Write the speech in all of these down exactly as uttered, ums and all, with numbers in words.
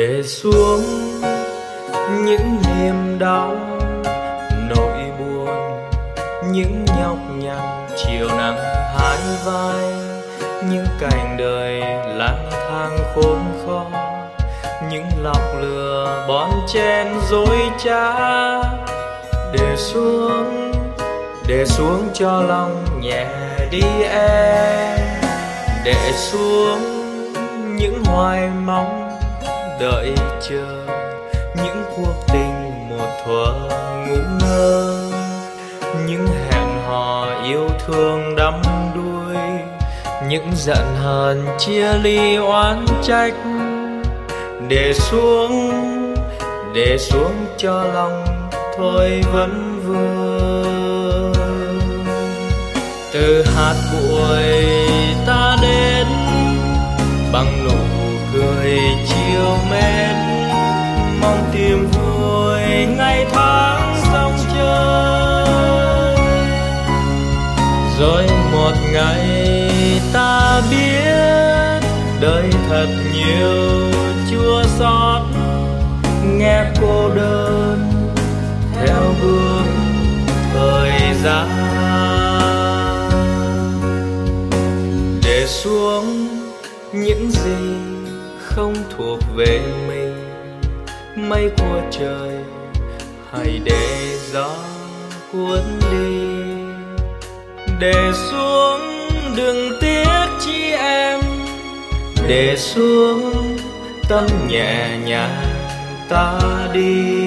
để xuống những niềm đau nỗi buồn, những nhọc nhằn chiều nắng hai vai, những cảnh đời lang thang khốn khó, những lọc lừa bon chen dối trá. Để xuống, để xuống cho lòng nhẹ đi em, để xuống những hoài mong đợi chờ, những cuộc tình một thuở ngu ngơ, những hẹn hò yêu thương đắm đuối, những giận hờn chia ly oán trách. Để xuống, để xuống cho lòng thôi vẫn vương. Từ hạt bụi ta đến bằng nụ cười chiều mến, mong tìm vui ngày tháng sông chơi. Rồi một ngày ta biết đời thật nhiều chua xót, nghe cô đơn theo bước thời gian. Để xuống những gì không thuộc về mình, mây của trời hãy để gió cuốn đi. Để xuống đừng tiếc chi em, để xuống tâm nhẹ nhàng ta đi.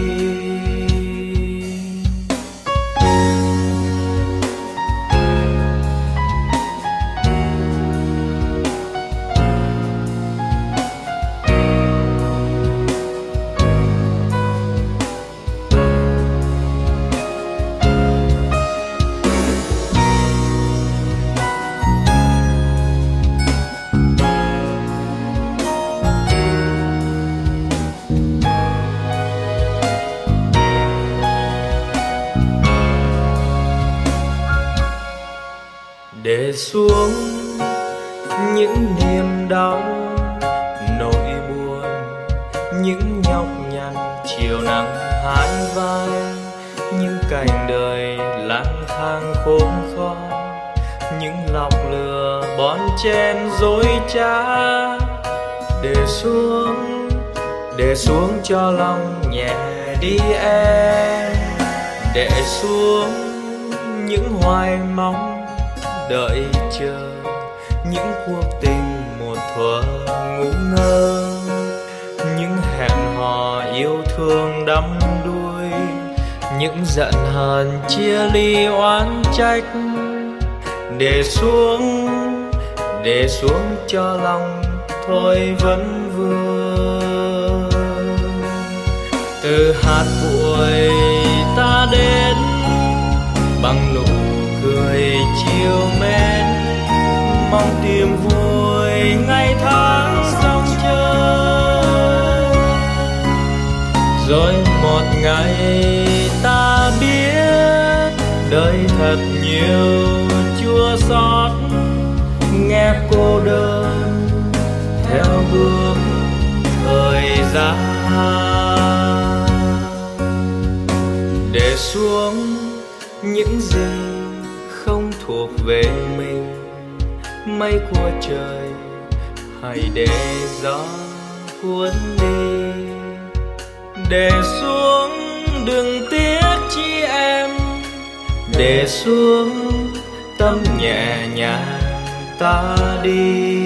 Để xuống những niềm đau nỗi buồn, những nhọc nhằn chiều nắng hai vai, những cảnh đời lang thang khốn khó, những lọc lừa bon chen dối trá. Để xuống, để xuống cho lòng nhẹ đi em, để xuống những hoài mong đợi chờ, những cuộc tình một thuở ngu ngơ, những hẹn hò yêu thương đắm đuối, những giận hờn chia ly oán trách. Để xuống, để xuống cho lòng thôi vẫn vương. Từ hạt bụi ta đến bằng nụ cười chiều mến, mong tìm vui ngày tháng sông chơi. Rồi một ngày ta biết đời thật nhiều chua xót, nghe cô đơn theo bước thời gian. Để xuống những gì không thuộc về mình, mây của trời hãy để gió cuốn đi. Để xuống đừng tiếc chi em, để xuống tâm nhẹ nhàng ta đi.